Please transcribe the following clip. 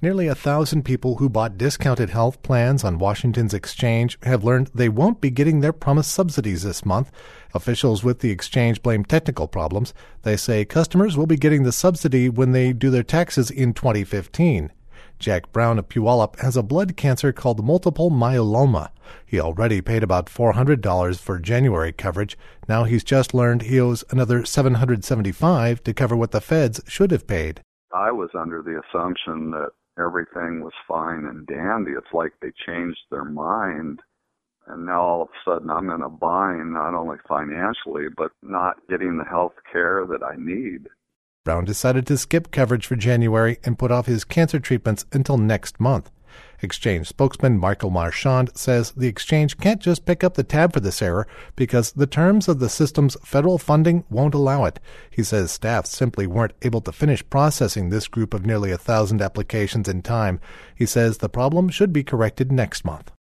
Nearly 1,000 people who bought discounted health plans on Washington's exchange have learned they won't be getting their promised subsidies this month. Officials with the exchange blame technical problems. They say customers will be getting the subsidy when they do their taxes in 2015. Jack Brown of Puyallup has a blood cancer called multiple myeloma. He already paid about $400 for January coverage. Now he's just learned he owes another $775 to cover what the feds should have paid. I was under the assumption that everything was fine and dandy. It's like they changed their mind, and now all of a sudden I'm in a bind, not only financially, but not getting the health care that I need. Brown decided to skip coverage for January and put off his cancer treatments until next month. Exchange spokesman Michael Marchand says the exchange can't just pick up the tab for this error because the terms of the system's federal funding won't allow it. He says staff simply weren't able to finish processing this group of nearly 1,000 applications in time. He says the problem should be corrected next month.